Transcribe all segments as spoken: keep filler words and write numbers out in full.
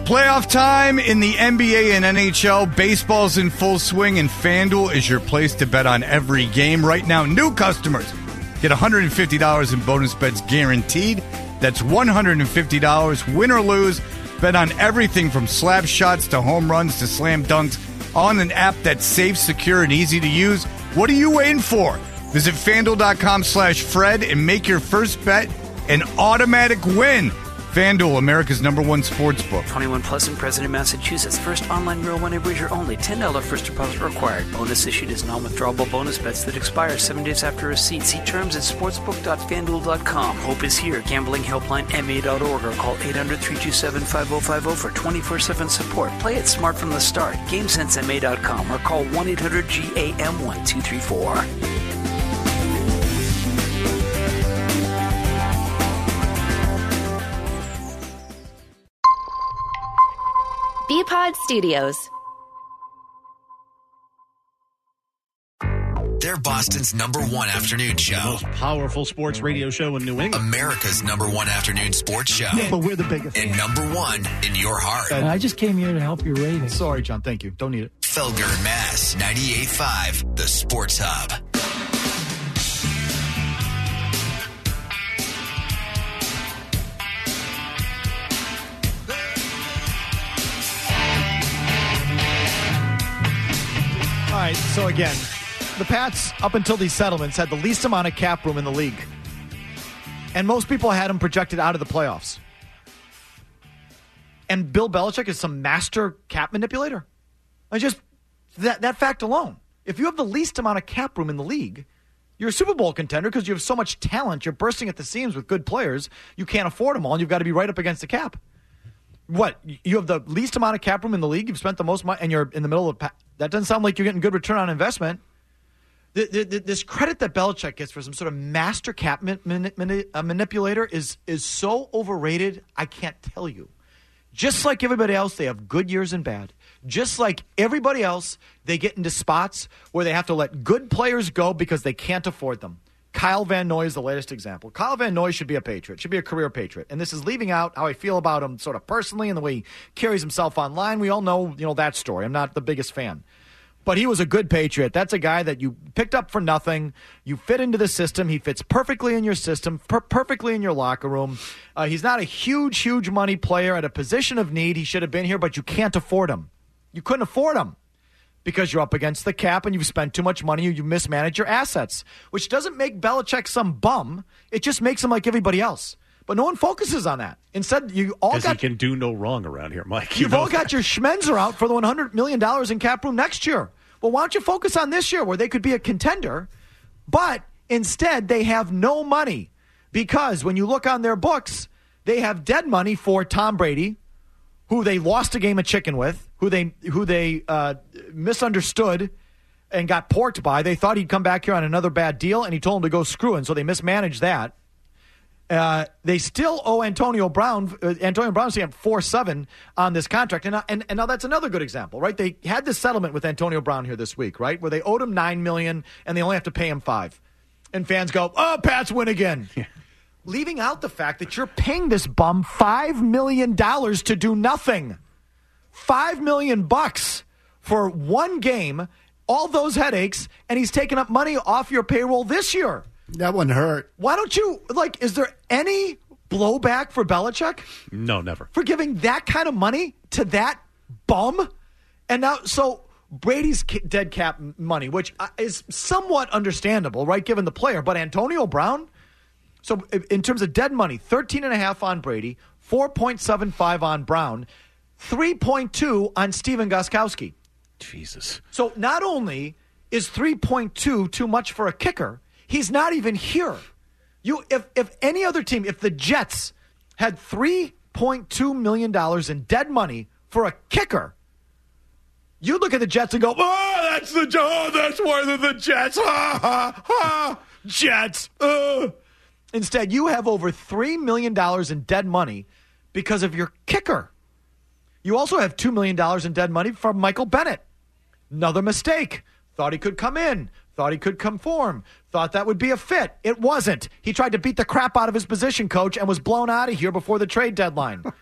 Playoff time in the N B A and N H L. Baseball's in full swing, and FanDuel is your place to bet on every game. Right now, new customers get one hundred fifty dollars in bonus bets guaranteed. That's one hundred fifty dollars, win or lose. Bet on everything from slap shots to home runs to slam dunks on an app that's safe, secure, and easy to use. What are you waiting for? Visit FanDuel.com slash Fred and make your first bet an automatic win. FanDuel, America's number one sports book. twenty-one plus in President, Massachusetts. First online real money wager only. ten dollars first deposit required. Bonus issued as non-withdrawable bonus bets that expire seven days after receipt. See terms at sportsbook dot fan duel dot com. Hope is here. Gambling helpline M A dot org or call eight hundred, three two seven, five oh five oh for twenty-four seven support. Play it smart from the start. game sense M A dot com or call one eight hundred G A M one two three four. B-Pod Studios. They're Boston's number one afternoon show. The most powerful sports radio show in New England. America's number one afternoon sports show. Yeah, but we're the biggest. And number one in your heart. I just came here to help your ratings. Sorry, John. Thank you. Don't need it. Felger, Mass. ninety-eight point five, The Sports Hub. All right, so again, the Pats, up until these settlements, had the least amount of cap room in the league. And most people had them projected out of the playoffs. And Bill Belichick is some master cap manipulator. I just, that, that fact alone. If you have the least amount of cap room in the league, you're a Super Bowl contender because you have so much talent. You're bursting at the seams with good players. You can't afford them all, and you've got to be right up against the cap. What? You have the least amount of cap room in the league. You've spent the most money, and you're in the middle of pa- that. Doesn't sound like you're getting good return on investment. The, the, the, this credit that Belichick gets for some sort of master cap man, man, man, uh, manipulator is is so overrated. I can't tell you. Just like everybody else, they have good years and bad. Just like everybody else, they get into spots where they have to let good players go because they can't afford them. Kyle Van Noy is the latest example. Kyle Van Noy should be a Patriot, should be a career Patriot. And this is leaving out how I feel about him sort of personally and the way he carries himself online. We all know, you know, that story. I'm not the biggest fan. But he was a good Patriot. That's a guy that you picked up for nothing. You fit into the system. He fits perfectly in your system, per- perfectly in your locker room. Uh, he's not a huge, huge money player at a position of need. He should have been here, but you can't afford him. You couldn't afford him. Because you're up against the cap and you've spent too much money, you mismanage your assets, which doesn't make Belichick some bum. It just makes him like everybody else. But no one focuses on that. Instead, you all got... Because he can do no wrong around here, Mike. You you've all got your Schmenzer out for the one hundred million dollars in cap room next year. Well, why don't you focus on this year where they could be a contender, but instead they have no money because when you look on their books, they have dead money for Tom Brady, who they lost a game of chicken with, who they who they uh, misunderstood and got porked by. They thought he'd come back here on another bad deal, and he told them to go screw in, so they mismanaged that. Uh, they still owe Antonio Brown. Uh, Antonio Brown's saying four seven on this contract, and, and and now that's another good example, right? They had this settlement with Antonio Brown here this week, right, where they owed him nine million dollars and they only have to pay him five, and fans go, "Oh, Pats win again." Yeah. Leaving out the fact that you're paying this bum five million dollars to do nothing. Five million bucks for one game, all those headaches, and he's taking up money off your payroll this year. That one hurt. Why don't you, like, is there any blowback for Belichick? No, never. For giving that kind of money to that bum? And now, so Brady's dead cap money, which is somewhat understandable, right, given the player, but Antonio Brown? So in terms of dead money, thirteen and a half on Brady, four point seven five on Brown, three point two on Steven Gostkowski. Jesus. So not only is three point two too much for a kicker, he's not even here. You, if if any other team, if the Jets had three point two million dollars in dead money for a kicker, you'd look at the Jets and go, "Oh, that's the oh, that's more than the Jets." Ha ha ha! Jets. Uh. Instead, you have over three million dollars in dead money because of your kicker. You also have two million dollars in dead money from Michael Bennett. Another mistake. Thought he could come in. Thought he could conform. Thought that would be a fit. It wasn't. He tried to beat the crap out of his position coach and was blown out of here before the trade deadline.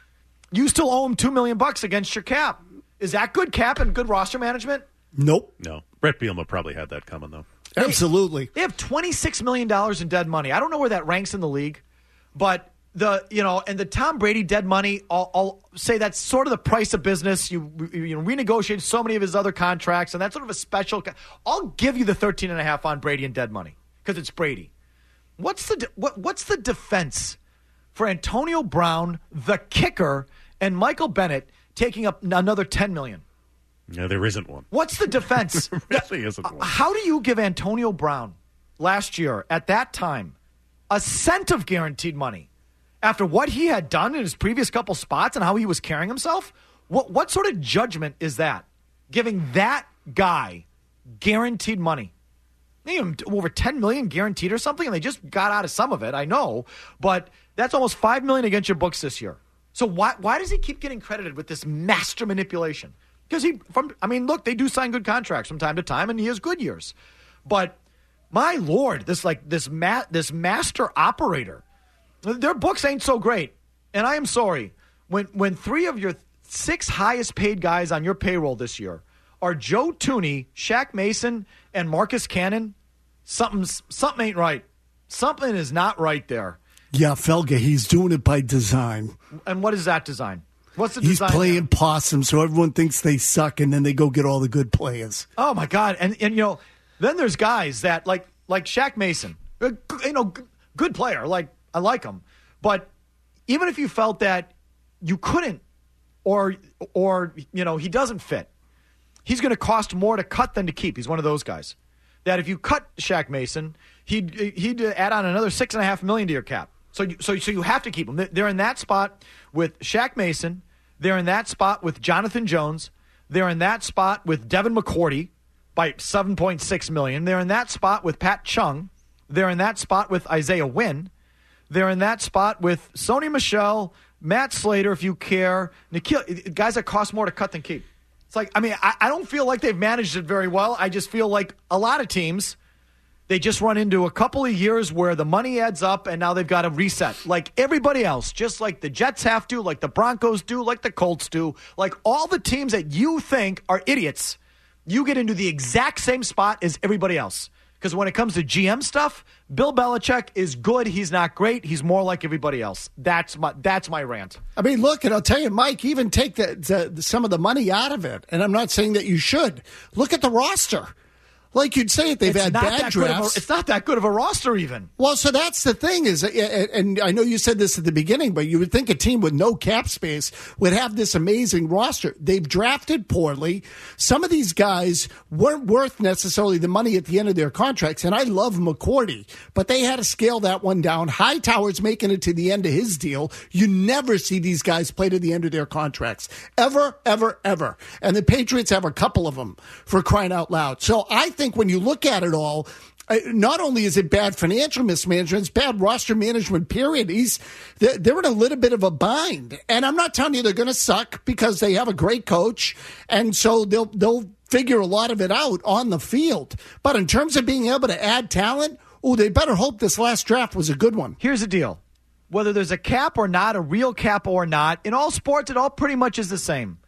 You still owe him two million bucks against your cap. Is that good cap and good roster management? Nope. No. Brett Bielema probably had that coming, though. Absolutely. They have twenty-six million dollars in dead money. I don't know where that ranks in the league, but the you know, and the Tom Brady dead money, I'll, I'll say that's sort of the price of business. You you know, renegotiated so many of his other contracts, and that's sort of a special. I'll give you the thirteen and a half on Brady and dead money because it's Brady. What's the what, what's the defense for Antonio Brown, the kicker, and Michael Bennett taking up another ten million dollars? No, there isn't one. What's the defense? There really isn't one. How do you give Antonio Brown last year, at that time, a cent of guaranteed money after what he had done in his previous couple spots and how he was carrying himself? What what sort of judgment is that? Giving that guy guaranteed money. They gave him over ten million dollars guaranteed or something, and they just got out of some of it, I know. But that's almost five million dollars against your books this year. So why why does he keep getting credited with this master manipulation? Because he, from I mean, look, they do sign good contracts from time to time, and he has good years. But my Lord, this like this ma- this master operator, their books ain't so great. And I am sorry when when three of your six highest paid guys on your payroll this year are Joe Thuney, Shaq Mason, and Marcus Cannon. Something's something ain't right. Something is not right there. Yeah, Felga, he's doing it by design. And what is that design? What's the He's design playing there? possum, so everyone thinks they suck, and then they go get all the good players. Oh my God! And and you know, then there's guys that like like Shaq Mason, uh, you know, g- good player. Like I like him, but even if you felt that you couldn't, or or you know he doesn't fit, he's going to cost more to cut than to keep. He's one of those guys that if you cut Shaq Mason, he'd he'd add on another six and a half million to your cap. So you, so so you have to keep him. They're in that spot with Shaq Mason. They're in that spot with Jonathan Jones. They're in that spot with Devin McCourty by seven point six million dollars. They're in that spot with Pat Chung. They're in that spot with Isaiah Wynn. They're in that spot with Sony Michel, Matt Slater, if you care. Nikhil, guys that cost more to cut than keep. It's like, I mean, I, I don't feel like they've managed it very well. I just feel like a lot of teams, they just run into a couple of years where the money adds up and now they've got to reset. Like everybody else, just like the Jets have to, like the Broncos do, like the Colts do, like all the teams that you think are idiots, you get into the exact same spot as everybody else. Because when it comes to G M stuff, Bill Belichick is good. He's not great. He's more like everybody else. That's my that's my rant. I mean, look, and I'll tell you, Mike, even take the, the, some of the money out of it, and I'm not saying that you should. Look at the roster. Like you'd say it, they've It's had not bad that good of a- drafts. it's not that good of a roster even. Well, so that's the thing is, and I know you said this at the beginning, but you would think a team with no cap space would have this amazing roster. They've drafted poorly. Some of these guys weren't worth necessarily the money at the end of their contracts, and I love McCourty, but they had to scale that one down. Hightower's making it to the end of his deal. You never see these guys play to the end of their contracts. Ever, ever, ever. And the Patriots have a couple of them, for crying out loud. So I think when you look at it all, uh, not only is it bad financial mismanagement, it's bad roster management, period. He's, they're, they're in a little bit of a bind. And I'm not telling you they're going to suck because they have a great coach. And so they'll, they'll figure a lot of it out on the field. But in terms of being able to add talent, oh, they better hope this last draft was a good one. Here's the deal. Whether there's a cap or not, a real cap or not, in all sports, it all pretty much is the same.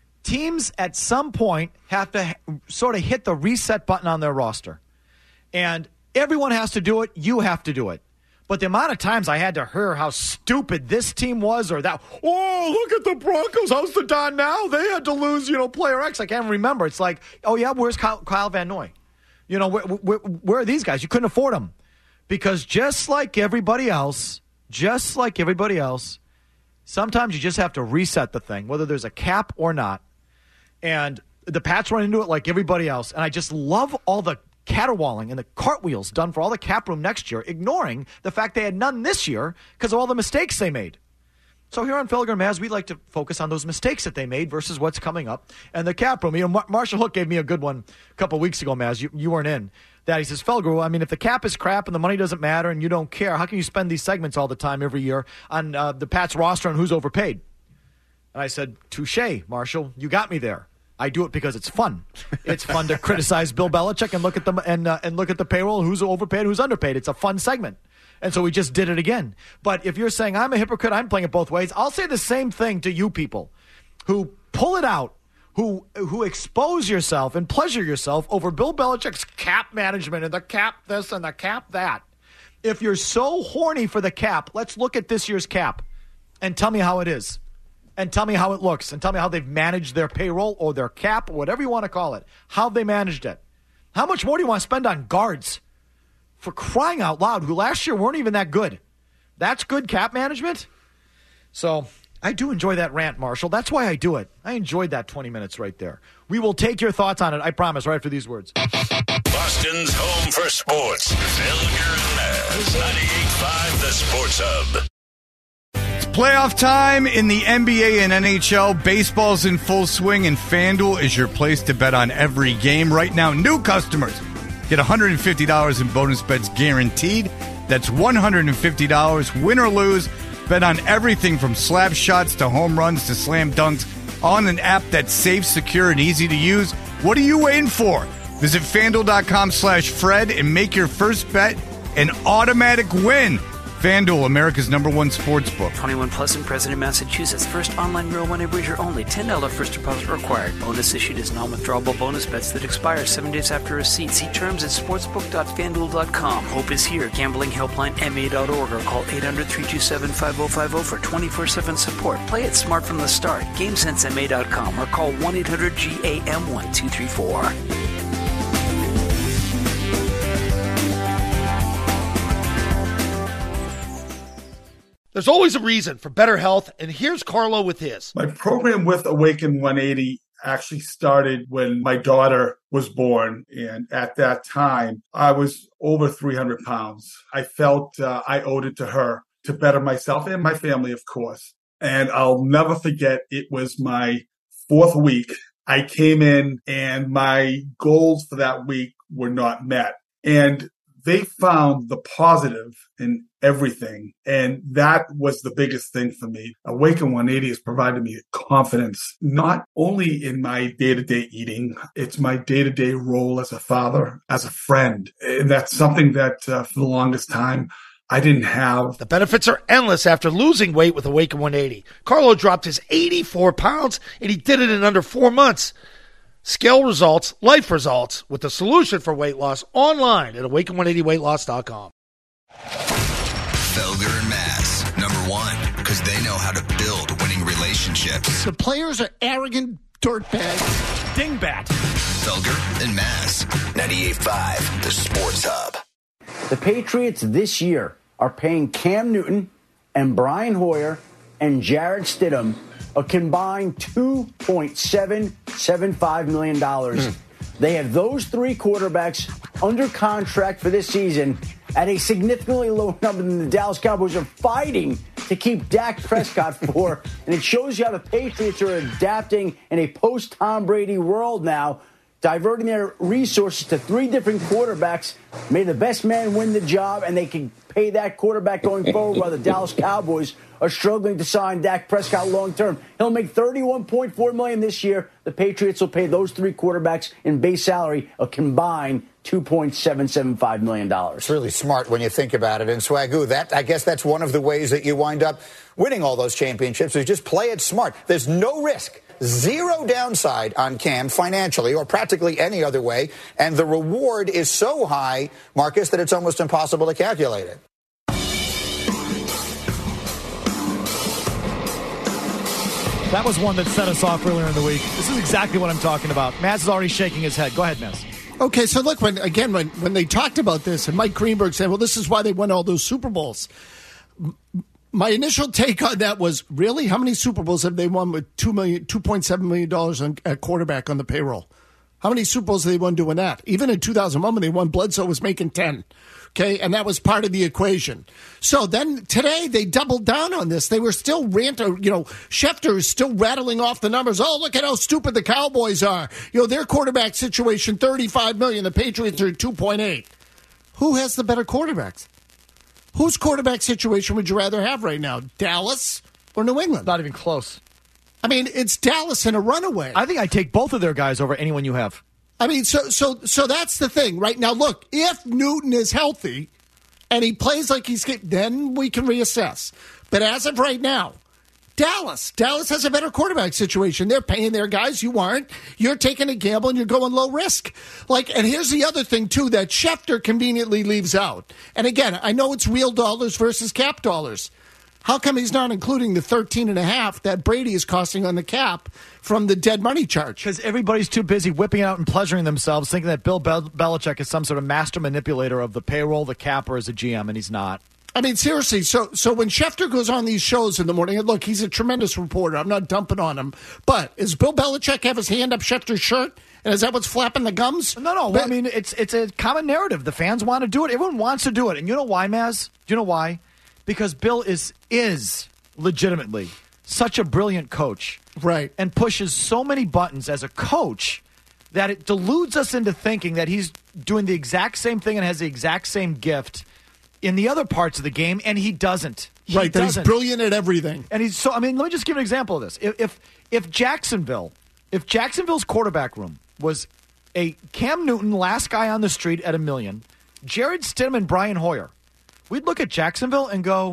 Teams at some point have to sort of hit the reset button on their roster. And everyone has to do it. You have to do it. But the amount of times I had to hear how stupid this team was or that, oh, look at the Broncos. How's the Don now? They had to lose, you know, player X. I can't remember. It's like, oh, yeah, where's Kyle, Kyle Van Noy? You know, where, where, where are these guys? You couldn't afford them. Because just like everybody else, just like everybody else, sometimes you just have to reset the thing, whether there's a cap or not. And the Pats run into it like everybody else. And I just love all the caterwauling and the cartwheels done for all the cap room next year, ignoring the fact they had none this year because of all the mistakes they made. So here on Felger and Maz, we like to focus on those mistakes that they made versus what's coming up. And the cap room, you know, Mar- Marshall Hook gave me a good one a couple of weeks ago, Maz. You, you weren't in. That he says, Felger, well, I mean, if the cap is crap and the money doesn't matter and you don't care, how can you spend these segments all the time every year on uh, the Pats roster and who's overpaid? And I said, touche, Marshall, you got me there. I do it because it's fun. It's fun to criticize Bill Belichick and look at them and uh, and look at the payroll, who's overpaid, who's underpaid. It's a fun segment. And so we just did it again. But if you're saying I'm a hypocrite, I'm playing it both ways, I'll say the same thing to you people who pull it out, who who expose yourself and pleasure yourself over Bill Belichick's cap management and the cap this and the cap that. If you're so horny for the cap, let's look at this year's cap and tell me how it is. And tell me how it looks. And tell me how they've managed their payroll or their cap or whatever you want to call it. How they managed it. How much more do you want to spend on guards? For crying out loud, who last year weren't even that good. That's good cap management? So I do enjoy that rant, Marshall. That's why I do it. I enjoyed that twenty minutes right there. We will take your thoughts on it, I promise, right after these words. Boston's home for sports. Felger and Maz. ninety-eight point five The Sports Hub. It's playoff time in the N B A and N H L. Baseball's in full swing, and FanDuel is your place to bet on every game. Right now, new customers get one hundred fifty dollars in bonus bets guaranteed. That's one hundred fifty dollars, win or lose. Bet on everything from slap shots to home runs to slam dunks on an app that's safe, secure, and easy to use. What are you waiting for? Visit FanDuel.com slash Fred and make your first bet an automatic win. FanDuel, America's number one sports book. twenty-one plus and present in Massachusetts. First online real money wager only. ten dollars first deposit required. Bonus issued as non-withdrawable bonus bets that expire seven days after receipt. See terms at sportsbook dot fan duel dot com. Hope is here. Gambling helpline M A dot org or call eight hundred, three two seven, five oh five oh for twenty-four seven support. Play it smart from the start. game sense M A dot com or call one eight hundred G A M one two three four. There's always a reason for better health, and here's Carlo with his. My program with Awaken one eighty actually started when my daughter was born, and at that time, I was over three hundred pounds. I felt uh, I owed it to her to better myself and my family, of course. And I'll never forget, it was my fourth week. I came in, and my goals for that week were not met. And they found the positive in everything. And that was the biggest thing for me. Awaken one eighty has provided me confidence, not only in my day-to-day eating, it's my day-to-day role as a father, as a friend. And that's something that uh, for the longest time, I didn't have. The benefits are endless after losing weight with Awaken one eighty. Carlo dropped his eighty-four pounds, and he did it in under four months. Scale results, life results, with the solution for weight loss online at awaken one eighty weight loss dot com. Felger and Maz, number one, because they know how to build winning relationships. The players are arrogant dirtbags. Dingbat. Felger and Maz, ninety-eight point five The Sports Hub. The Patriots this year are paying Cam Newton and Brian Hoyer and Jarrett Stidham a combined two point seven seven five million dollars. Mm. They have those three quarterbacks under contract for this season at a significantly lower number than the Dallas Cowboys are fighting to keep Dak Prescott for. And it shows you how the Patriots are adapting in a post-Tom Brady world now, diverting their resources to three different quarterbacks. May the best man win the job, and they can pay that quarterback going forward while the Dallas Cowboys are struggling to sign Dak Prescott long-term. He'll make thirty-one point four million dollars this year. The Patriots will pay those three quarterbacks in base salary a combined two point seven seven five million dollars. It's really smart when you think about it. And Swagoo, that I guess that's one of the ways that you wind up winning all those championships is just play it smart. There's no risk. Zero downside on Cam financially or practically any other way. And the reward is so high, Marcus, that it's almost impossible to calculate it. That was one that set us off earlier in the week. This is exactly what I'm talking about. Maz is already shaking his head. Go ahead, Maz. Okay, so look, when again, when, when they talked about this, and Mike Greenberg said, well, this is why they won all those Super Bowls. My initial take on that was, really? How many Super Bowls have they won with two million, two point seven million dollars on, at quarterback on the payroll? How many Super Bowls have they won doing that? Even in two thousand one, when they won, Bledsoe was making ten. Okay, and that was part of the equation. So then today they doubled down on this. They were still ranting, you know, Schefter is still rattling off the numbers. Oh, look at how stupid the Cowboys are. You know, their quarterback situation, thirty-five million dollars. The Patriots are two point eight. Who has the better quarterbacks? Whose quarterback situation would you rather have right now? Dallas or New England? Not even close. I mean, it's Dallas in a runaway. I think I'd take both of their guys over anyone you have. I mean, so so so that's the thing right now. Look, if Newton is healthy, and he plays like he's, then we can reassess. But as of right now, Dallas. Dallas has a better quarterback situation. They're paying their guys. You aren't. You're taking a gamble and you're going low risk. Like, and here's the other thing, too, that Schefter conveniently leaves out. And again, I know it's real dollars versus cap dollars. How come he's not including the thirteen and a half that Brady is costing on the cap from the dead money charge? Because everybody's too busy whipping out and pleasuring themselves, thinking that Bill Bel- Belichick is some sort of master manipulator of the payroll, the cap, or as a G M, and he's not. I mean, seriously, so so when Schefter goes on these shows in the morning, and look, he's a tremendous reporter. I'm not dumping on him. But does Bill Belichick have his hand up Schefter's shirt? And is that what's flapping the gums? No, no. Well, I mean, it's it's a common narrative. The fans want to do it. Everyone wants to do it. And you know why, Maz? Do you know why? Because Bill is is legitimately such a brilliant coach. Right. And pushes so many buttons as a coach that it deludes us into thinking that he's doing the exact same thing and has the exact same gift in the other parts of the game, and he doesn't. He right, that doesn't. he's brilliant at everything. And he's so, I mean, let me just give an example of this. If, if if Jacksonville, if Jacksonville's quarterback room was a Cam Newton, last guy on the street at a million, Jared Stidham and Brian Hoyer, we'd look at Jacksonville and go,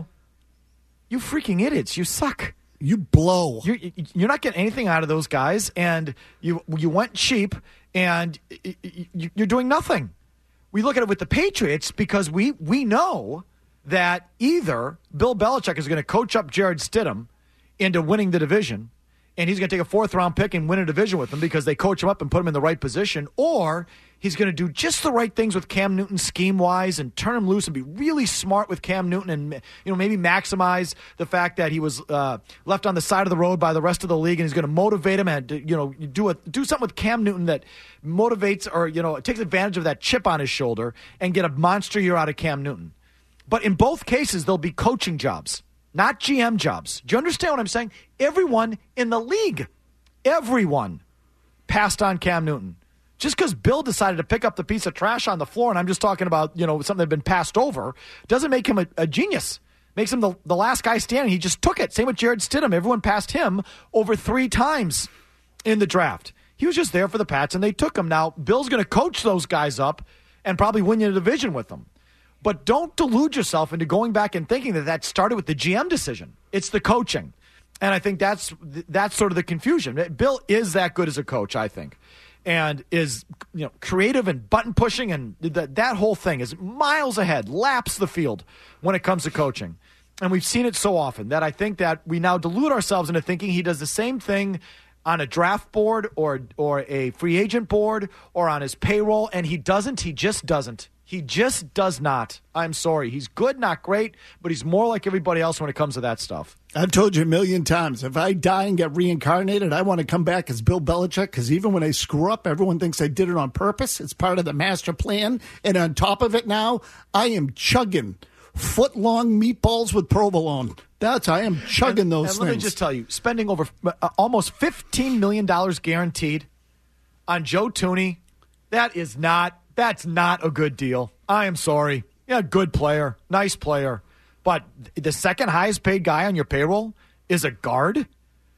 you freaking idiots, you suck. You blow. You're, you're not getting anything out of those guys, and you you went cheap, and you're doing nothing. We look at it with the Patriots because we we know that either Bill Belichick is going to coach up Jared Stidham into winning the division, and he's going to take a fourth-round pick and win a division with them because they coach him up and put him in the right position, or he's going to do just the right things with Cam Newton scheme-wise and turn him loose and be really smart with Cam Newton and, you know, maybe maximize the fact that he was uh, left on the side of the road by the rest of the league, and he's going to motivate him and, you know, do a, do something with Cam Newton that motivates or, you know, takes advantage of that chip on his shoulder and get a monster year out of Cam Newton. But in both cases, there'll be coaching jobs, not G M jobs. Do you understand what I'm saying? Everyone in the league, everyone passed on Cam Newton. Just because Bill decided to pick up the piece of trash on the floor, and I'm just talking about, you know, something that had been passed over, doesn't make him a, a genius. Makes him the, the last guy standing. He just took it. Same with Jared Stidham. Everyone passed him over three times in the draft. He was just there for the Pats, and they took him. Now, Bill's going to coach those guys up and probably win you the division with them. But don't delude yourself into going back and thinking that that started with the G M decision. It's the coaching. And I think that's that's sort of the confusion. Bill is that good as a coach, I think. And is, you know, creative and button pushing, and that that whole thing is miles ahead, laps the field when it comes to coaching. And we've seen it so often that I think that we now delude ourselves into thinking he does the same thing on a draft board or or a free agent board or on his payroll, and he doesn't. He just doesn't. He just does not. I'm sorry. He's good, not great, but he's more like everybody else when it comes to that stuff. I've told you a million times, if I die and get reincarnated, I want to come back as Bill Belichick, because even when I screw up, everyone thinks I did it on purpose. It's part of the master plan. And on top of it now, I am chugging foot-long meatballs with provolone. That's, I am chugging and, those and things. Let me just tell you, spending over uh, almost fifteen million dollars guaranteed on Joe Thuney, that is not, that's not a good deal. I am sorry. Yeah, good player, nice player. But the second highest paid guy on your payroll is a guard?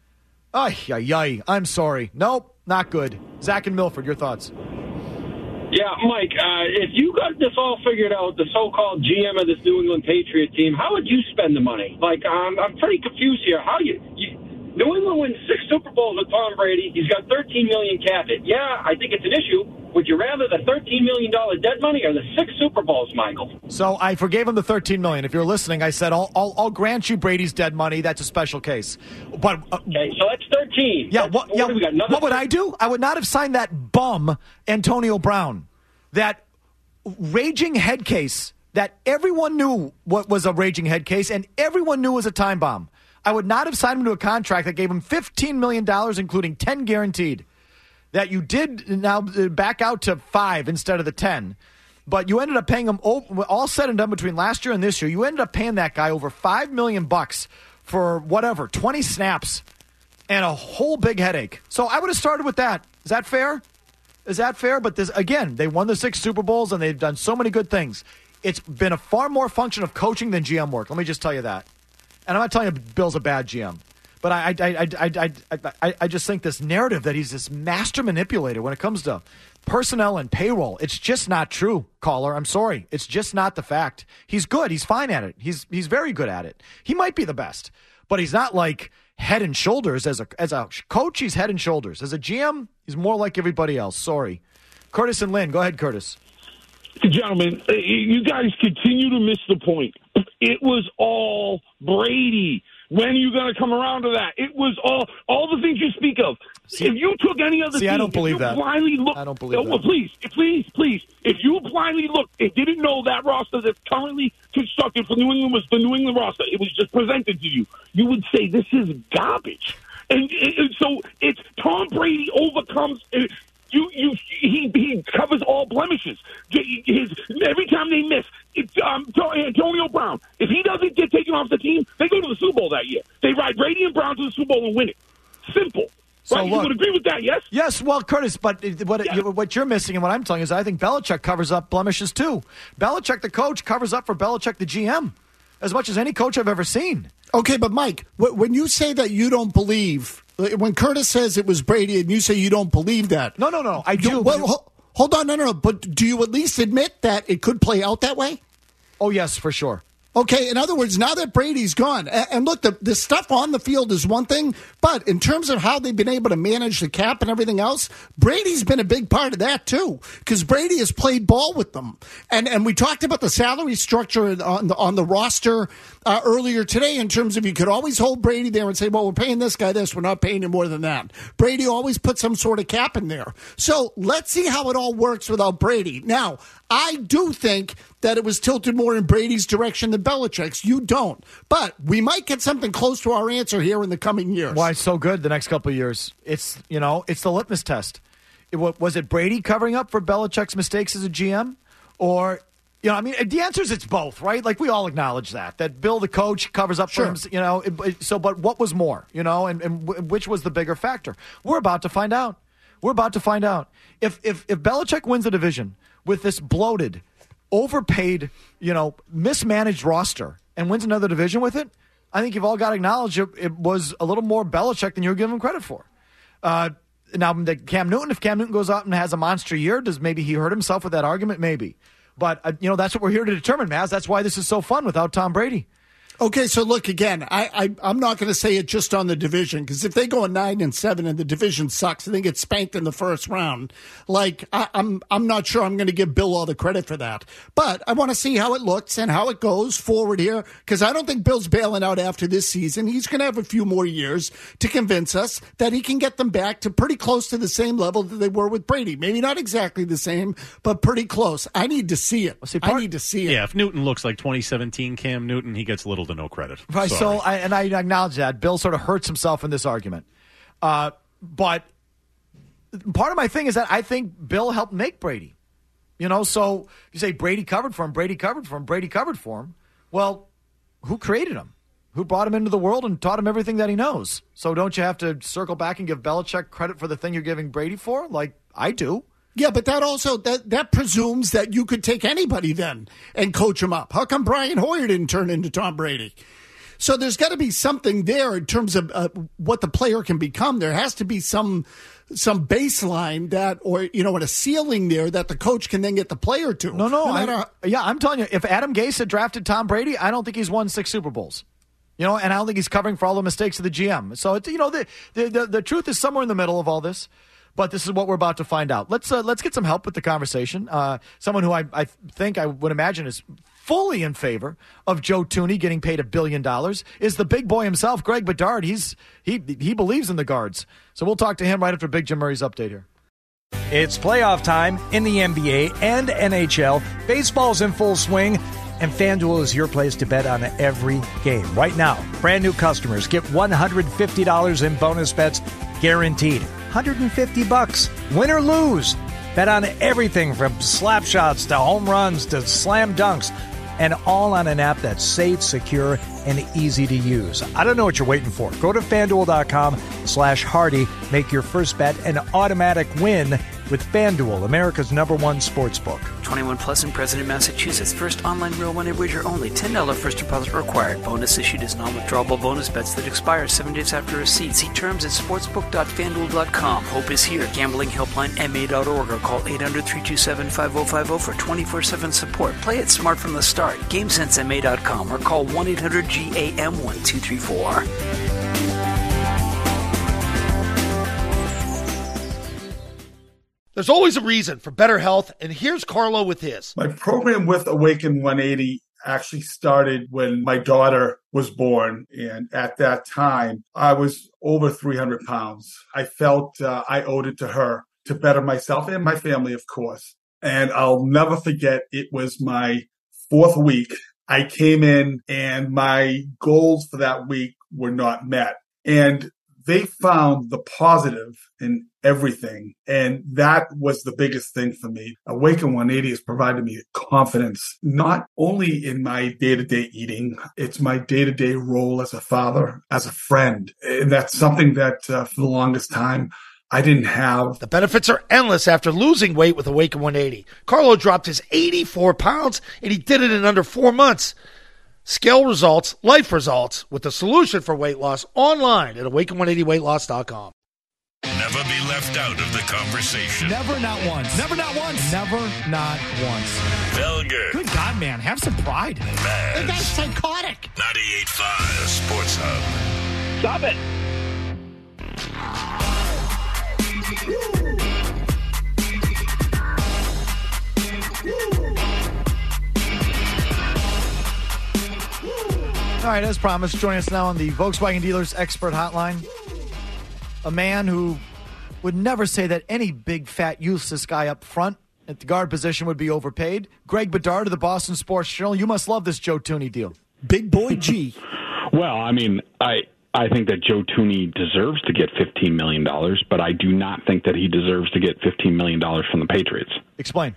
Ay, ay, ay. I'm sorry. Nope, not good. Zach and Milford, your thoughts? Yeah, Mike, uh, if you got this all figured out, the so-called G M of this New England Patriot team, how would you spend the money? Like, um, I'm pretty confused here. How do you, you... New England wins six Super Bowls with Tom Brady. He's got thirteen million dollars cap hit. Yeah, I think it's an issue. Would you rather the thirteen million dollars dead money or the six Super Bowls, Michael? So I forgave him the thirteen million dollars. If you're listening, I said, I'll, I'll, I'll grant you Brady's dead money. That's a special case. But uh, okay, so that's thirteen. Yeah, that's, what, yeah, what, we got? Another what would I do? I would not have signed that bum, Antonio Brown. That raging head case that everyone knew what was a raging head case and everyone knew was a time bomb. I would not have signed him to a contract that gave him fifteen million dollars, including ten guaranteed. That you did now back out to five instead of the ten. But you ended up paying him, all said and done between last year and this year, you ended up paying that guy over five million dollars bucks for whatever, twenty snaps and a whole big headache. So I would have started with that. Is that fair? Is that fair? But this, again, they won the six Super Bowls and they've done so many good things. It's been a far more function of coaching than G M work. Let me just tell you that. And I'm not telling you Bill's a bad G M. But I, I, I, I, I, I, I just think this narrative that he's this master manipulator when it comes to personnel and payroll, it's just not true, caller. I'm sorry. It's just not the fact. He's good. He's fine at it. He's he's very good at it. He might be the best, but he's not like head and shoulders. As a as a coach, he's head and shoulders. As a G M, he's more like everybody else. Sorry. Curtis and Lynn. Go ahead, Curtis. Gentlemen, you guys continue to miss the point. It was all Brady. When are you going to come around to that? It was all all the things you speak of. See, if you took any other see, team, I don't believe that. Blindly look, I don't believe oh, that. Well, please, please, please. If you blindly looked and didn't know that roster that's currently constructed for New England was the New England roster, it was just presented to you, you would say this is garbage. And, and so it's Tom Brady overcomes. You, you, he, he covers all blemishes. His, every time they miss, it's um, Antonio Brown. If he doesn't get taken off the team, they go to the Super Bowl that year. They ride Brady and Brown to the Super Bowl and win it. Simple. So right? Look, you would agree with that, yes? Yes, well, Curtis, but what, yeah. you, what you're missing and what I'm telling you is I think Belichick covers up blemishes too. Belichick, the coach, covers up for Belichick, the G M, as much as any coach I've ever seen. Okay, but Mike, when you say that you don't believe, when Curtis says it was Brady and you say you don't believe that. No, no, no, I do. Well, ho- hold on, no, no, no. But do you at least admit that it could play out that way? Oh, yes, for sure. Okay, in other words, now that Brady's gone, and look, the, the stuff on the field is one thing, but in terms of how they've been able to manage the cap and everything else, Brady's been a big part of that too, because Brady has played ball with them. And and we talked about the salary structure on the, on the roster uh, earlier today in terms of you could always hold Brady there and say, well, we're paying this guy this, we're not paying him more than that. Brady always put some sort of cap in there. So let's see how it all works without Brady. Now, I do think that it was tilted more in Brady's direction than Belichick's. You don't. But we might get something close to our answer here in the coming years. Why it's so good the next couple of years? It's, you know, it's the litmus test. It, was it Brady covering up for Belichick's mistakes as a G M? Or, you know, I mean, the answer is it's both, right? Like, we all acknowledge that. That Bill, the coach, covers up sure. for him, you know. It, it, so, but what was more, you know, and, and w- which was the bigger factor? We're about to find out. We're about to find out. If if if Belichick wins the division with this bloated, overpaid, you know, mismanaged roster and wins another division with it, I think you've all got to acknowledge it, it was a little more Belichick than you were giving him credit for. Uh, now, the Cam Newton, if Cam Newton goes out and has a monster year, does maybe he hurt himself with that argument? Maybe. But, uh, you know, that's what we're here to determine, Maz. That's why this is so fun without Tom Brady. Okay, so look again. I, I I'm not going to say it just on the division because if they go a nine and seven and the division sucks and they get spanked in the first round, like I, I'm I'm not sure I'm going to give Bill all the credit for that. But I want to see how it looks and how it goes forward here because I don't think Bill's bailing out after this season. He's going to have a few more years to convince us that he can get them back to pretty close to the same level that they were with Brady. Maybe not exactly the same, but pretty close. I need to see it. Well, see, part, I need to see it. Yeah, if Newton looks like twenty seventeen Cam Newton, he gets little to no credit. Right, Sorry. so I, and I acknowledge that. Bill sort of hurts himself in this argument. Uh, but part of my thing is that I think Bill helped make Brady. You know, so you say Brady covered for him, Brady covered for him, Brady covered for him. Well, who created him? Who brought him into the world and taught him everything that he knows? So don't you have to circle back and give Belichick credit for the thing you're giving Brady for? Like I do. Yeah, but that also that that presumes that you could take anybody then and coach him up. How come Brian Hoyer didn't turn into Tom Brady? So there's got to be something there in terms of uh, what the player can become. There has to be some some baseline that, or you know, what a ceiling there that the coach can then get the player to. No, no, no I, matter, yeah, I'm telling you, if Adam Gase had drafted Tom Brady, I don't think he's won six Super Bowls. You know, and I don't think he's covering for all the mistakes of the G M. So it's, you know, the the the, the truth is somewhere in the middle of all this. But this is what we're about to find out. Let's uh, let's get some help with the conversation. Uh, someone who I, I think I would imagine is fully in favor of Joe Thuney getting paid a billion dollars is the big boy himself, Greg Bedard. He's he he believes in the guards. So we'll talk to him right after Big Jim Murray's update here. It's playoff time in the N B A and N H L. Baseball's in full swing, and FanDuel is your place to bet on every game. Right now, brand new customers get one hundred fifty dollars in bonus bets guaranteed. one hundred fifty bucks, win or lose. Bet on everything from slap shots to home runs to slam dunks, and all on an app that's safe, secure, and easy to use. I don't know what you're waiting for. Go to FanDuel.com slash Hardy. Make your first bet an automatic win with FanDuel, America's number one sportsbook. twenty-one plus and present in Massachusetts. First online real money wager only. ten dollars first deposit required. Bonus issued as non-withdrawable bonus bets that expire seven days after receipt. See terms at sportsbook dot fan duel dot com. Hope is here. Gambling helpline M A dot org or call eight hundred, three two seven, five oh five oh for twenty-four seven support. Play it smart from the start. game sense M A dot com or call one eight hundred G A M one two three four. There's always a reason for better health, and here's Carlo with his. My program with Awaken one eighty actually started when my daughter was born. And at that time, I was over three hundred pounds. I felt uh, I owed it to her to better myself and my family, of course. And I'll never forget, it was my fourth week. I came in and my goals for that week were not met. And they found the positive in everything. And that was the biggest thing for me. Awaken one eighty has provided me confidence, not only in my day-to-day eating, it's my day-to-day role as a father, as a friend. And that's something that uh, for the longest time, I didn't have. The benefits are endless after losing weight with Awaken one eighty. Carlo dropped his eighty-four pounds, and he did it in under four months. Scale results, life results, with the solution for weight loss online at awaken one eighty weight loss dot com. Never be left out of the conversation. Never, not once. Never, not once. Never, not once. Felger. Good God, man. Have some pride. Maz. That's psychotic. ninety-eight point five Sports Hub. Stop it. All right, as promised, joining us now on the Volkswagen Dealers Expert Hotline, a man who would never say that any big, fat, useless guy up front at the guard position would be overpaid. Greg Bedard of the Boston Sports Journal. You must love this Joe Thuney deal. Big boy G. Well, I mean, I I think that Joe Thuney deserves to get fifteen million dollars, but I do not think that he deserves to get fifteen million dollars from the Patriots. Explain.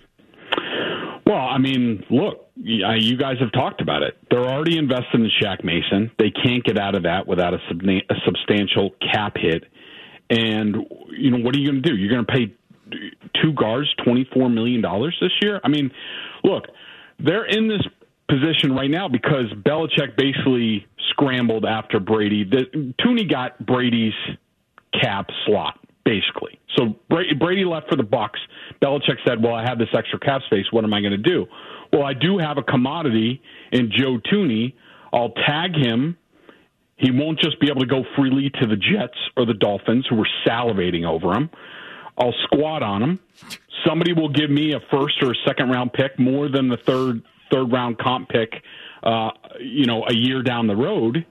Well, I mean, look, you guys have talked about it. They're already invested in Shaq Mason. They can't get out of that without a, subna- a substantial cap hit. And, you know, what are you going to do? You're going to pay two guards twenty-four million dollars this year? I mean, look, they're in this position right now because Belichick basically scrambled after Brady. The, Thuney got Brady's cap slot, basically. So Brady left for the Bucs. Belichick said, well, I have this extra cap space. What am I going to do? Well, I do have a commodity in Joe Thuney. I'll tag him. He won't just be able to go freely to the Jets or the Dolphins, who were salivating over him. I'll squat on him. Somebody will give me a first or a second round pick, more than the third third round comp pick, uh, you know, a year down the road,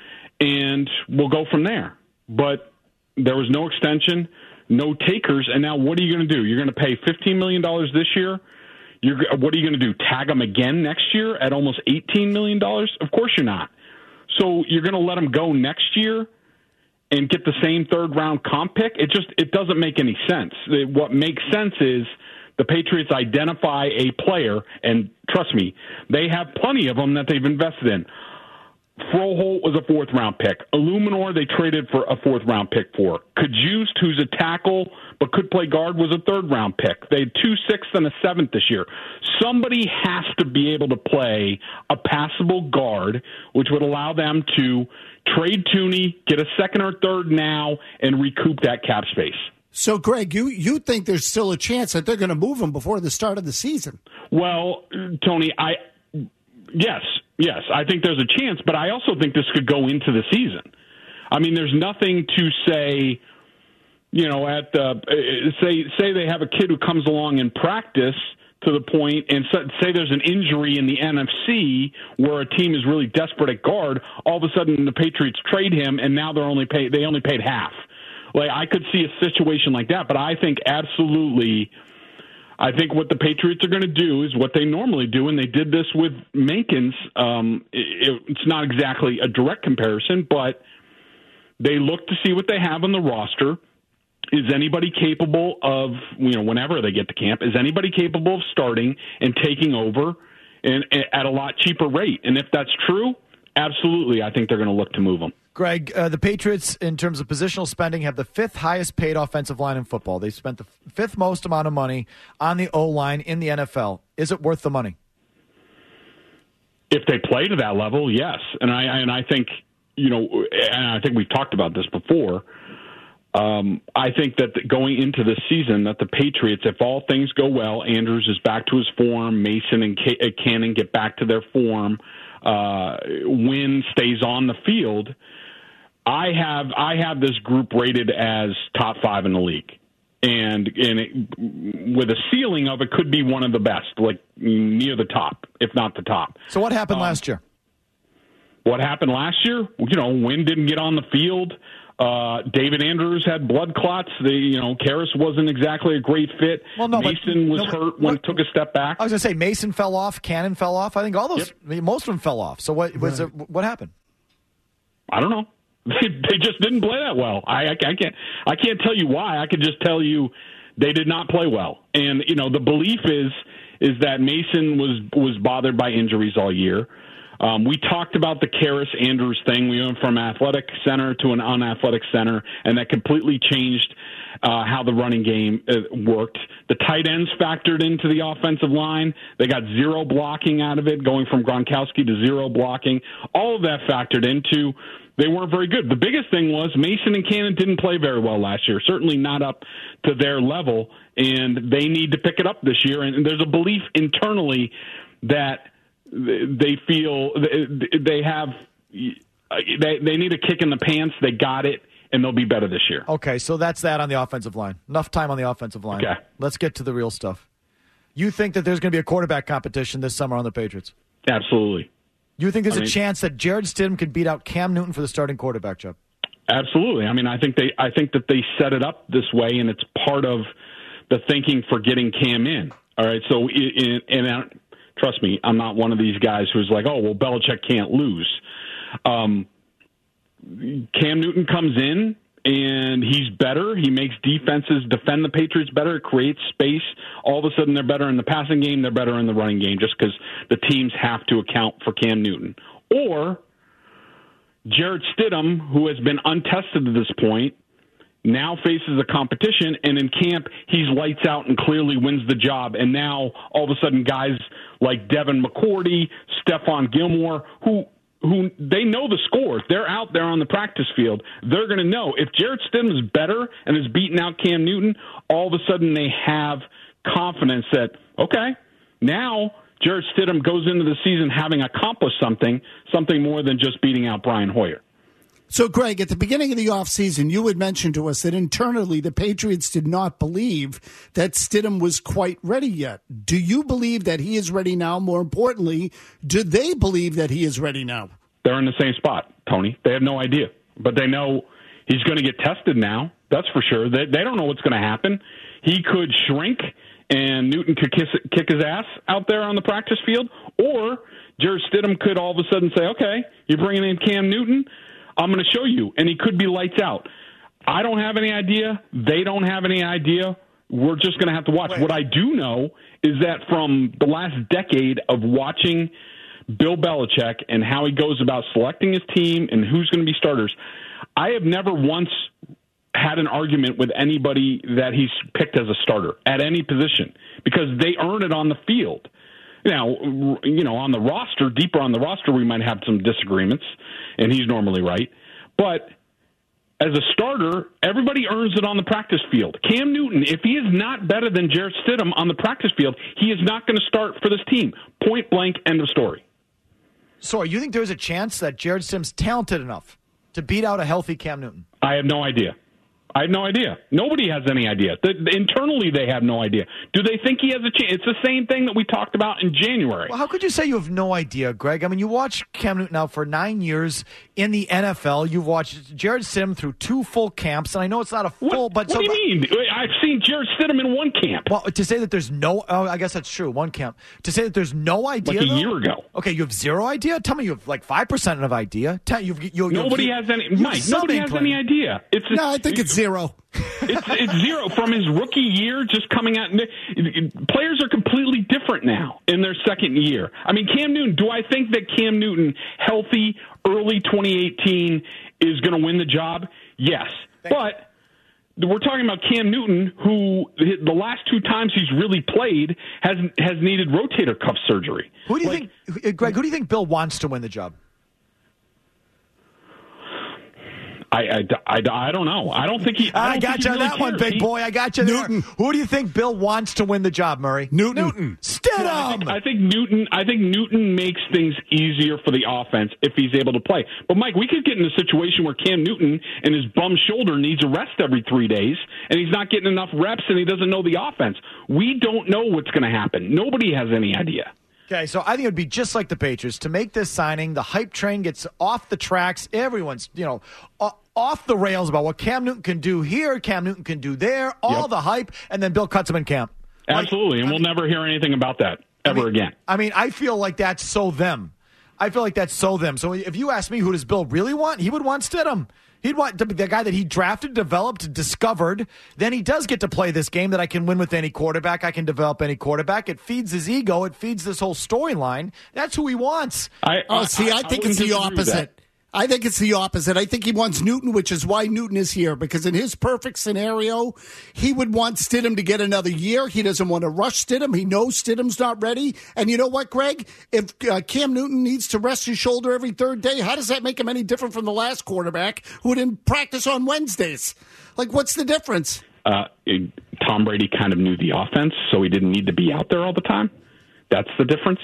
and we'll go from there. But there was no extension, no takers, and now what are you going to do? You're going to pay fifteen million dollars this year? You're, what are you going to do, tag him again next year at almost eighteen million dollars? Of course you're not. So you're going to let him go next year and get the same third-round comp pick? It just it doesn't make any sense. What makes sense is the Patriots identify a player, and trust me, they have plenty of them that they've invested in. Froholt was a fourth-round pick. Illuminor, they traded for a fourth-round pick for. Kajust, who's a tackle but could play guard, was a third-round pick. They had two sixths and a seventh this year. Somebody has to be able to play a passable guard, which would allow them to trade Thuney, get a second or third now, and recoup that cap space. So, Greg, you, you think there's still a chance that they're going to move him before the start of the season? Well, Tony, I yes, yes, I think there's a chance, but I also think this could go into the season. I mean, there's nothing to say, you know, at the say say they have a kid who comes along in practice to the point, and say there's an injury in the N F C where a team is really desperate at guard. All of a sudden, the Patriots trade him, and now they're only paid they only paid half. Like, I could see a situation like that, but I think absolutely, I think what the Patriots are going to do is what they normally do, and they did this with Mankins. Um, it, it's not exactly a direct comparison, but they look to see what they have on the roster. Is anybody capable of, you know, whenever they get to camp, is anybody capable of starting and taking over and, and at a lot cheaper rate? And if that's true, absolutely, I think they're going to look to move him. Greg, uh, the Patriots, in terms of positional spending, have the fifth highest paid offensive line in football. They spent the fifth most amount of money on the O-line in the N F L. Is it worth the money? If they play to that level, yes. And I and I think, you know, and I think we've talked about this before. Um, I think that going into this season, that the Patriots, if all things go well, Andrews is back to his form, Mason and K- Cannon get back to their form, uh, Wynn stays on the field. I have I have this group rated as top five in the league, and and it, with a ceiling of it could be one of the best, like near the top, if not the top. So what happened um, last year? What happened last year? You know, Wynn didn't get on the field. Uh, David Andrews had blood clots. The you know, Karras wasn't exactly a great fit. Well, no, Mason but, was no, hurt when what, took a step back. I was going to say Mason fell off, Cannon fell off. I think all those, yep. I mean, most of them fell off. So what was right. it, what happened? I don't know. They, they just didn't play that well. I, I, I can't I can't tell you why. I could just tell you they did not play well. And you know the belief is is that Mason was was bothered by injuries all year. Um, we talked about the Karras Andrews thing. We went from athletic center to an unathletic center, and that completely changed uh, how the running game uh, worked. The tight ends factored into the offensive line. They got zero blocking out of it, going from Gronkowski to zero blocking. All of that factored into. They weren't very good. The biggest thing was Mason and Cannon didn't play very well last year, certainly not up to their level, and they need to pick it up this year. And there's a belief internally that they feel they have they, they need a kick in the pants. They got it, and they'll be better this year. Okay, so that's that on the offensive line. Enough time on the offensive line. Okay. Let's get to the real stuff. You think that there's going to be a quarterback competition this summer on the Patriots? Absolutely. You think there's I a mean, chance that Jared Stidham could beat out Cam Newton for the starting quarterback job? Absolutely. I mean, I think they, I think that they set it up this way, and it's part of the thinking for getting Cam in. All right. So, in, and uh, trust me, I'm not one of these guys who's like, oh, well, Belichick can't lose. Um, Cam Newton comes in, and he's better. He makes defenses defend the Patriots better. It creates space. All of a sudden, they're better in the passing game. They're better in the running game just because the teams have to account for Cam Newton. Or Jared Stidham, who has been untested to this point, now faces a competition, and in camp, he's lights out and clearly wins the job. And now, all of a sudden, guys like Devin McCourty, Stephon Gilmore, who who they know the scores. They're out there on the practice field. They're going to know. If Jared Stidham is better and is beating out Cam Newton, all of a sudden they have confidence that, okay, now Jared Stidham goes into the season having accomplished something, something more than just beating out Brian Hoyer. So, Greg, at the beginning of the offseason, you had mentioned to us that internally the Patriots did not believe that Stidham was quite ready yet. Do you believe that he is ready now? More importantly, do they believe that he is ready now? They're in the same spot, Tony. They have no idea. But they know he's going to get tested now. That's for sure. They, they don't know what's going to happen. He could shrink, and Newton could kiss, kick his ass out there on the practice field. Or Jared Stidham could all of a sudden say, okay, you're bringing in Cam Newton, I'm going to show you, and he could be lights out. I don't have any idea. They don't have any idea. We're just going to have to watch. Wait. What I do know is that from the last decade of watching Bill Belichick and how he goes about selecting his team and who's going to be starters, I have never once had an argument with anybody that he's picked as a starter at any position because they earn it on the field. Now, you know, on the roster, deeper on the roster, we might have some disagreements, and he's normally right. But as a starter, everybody earns it on the practice field. Cam Newton, if he is not better than Jared Stidham on the practice field, he is not going to start for this team. Point blank, end of story. So you think there's a chance that Jared Stidham's talented enough to beat out a healthy Cam Newton? I have no idea. I have no idea. Nobody has any idea. The, the, internally, they have no idea. Do they think he has a chance? It's the same thing that we talked about in January. Well, how could you say you have no idea, Greg? I mean, you watched Cam Newton now for nine years in the N F L. You've watched Jared Stidham through two full camps, and I know it's not a full, what, but what so, do you mean? I've seen Jared Stidham in one camp. Well, to say that there's no, oh, I guess that's true, one camp. To say that there's no idea, like a though? year ago. Okay, you have zero idea. Tell me, you have like five percent of idea. Tell, you've, you, nobody you, has any. Mike, nobody has any idea. It's a, no, I think it's zero. It's it's, it's zero from his rookie year. Just coming out, players are completely different now in their second year. I mean, Cam Newton. Do I think that Cam Newton, healthy, early twenty eighteen, is going to win the job? Yes, Thank but. You. We're talking about Cam Newton, who the last two times he's really played has has needed rotator cuff surgery. Who do you like, think, Greg? Who do you think Bill wants to win the job? I, I, I, I don't know. I don't think he. I, I got you on really that cares. one, big he, boy. I got you there. Newton. Who do you think Bill wants to win the job, Murray? Newton. Newton. Stidham. Yeah, I, think, I think Newton. I think Newton makes things easier for the offense if he's able to play. But Mike, we could get in a situation where Cam Newton and his bum shoulder needs a rest every three days, and he's not getting enough reps, and he doesn't know the offense. We don't know what's going to happen. Nobody has any idea. Okay, so I think it would be just like the Patriots to make this signing. The hype train gets off the tracks. Everyone's, you know, off the rails about what Cam Newton can do here, Cam Newton can do there, all yep. the hype, and then Bill cuts him in camp. Absolutely, like, and I we'll mean, never hear anything about that ever I mean, again. I mean, I feel like that's so them. I feel like that's so them. So if you ask me who does Bill really want, he would want Stidham. He'd want to be the guy that he drafted, developed, discovered. Then he does get to play this game that I can win with any quarterback. I can develop any quarterback. It feeds his ego. It feeds this whole storyline. That's who he wants. I, oh, I, see, I, I think I it's the opposite. I think it's the opposite. I think he wants Newton, which is why Newton is here, because in his perfect scenario, he would want Stidham to get another year. He doesn't want to rush Stidham. He knows Stidham's not ready. And you know what, Greg? If uh, Cam Newton needs to rest his shoulder every third day, how does that make him any different from the last quarterback who didn't practice on Wednesdays? Like, what's the difference? Uh, it, Tom Brady kind of knew the offense, so he didn't need to be out there all the time. That's the difference.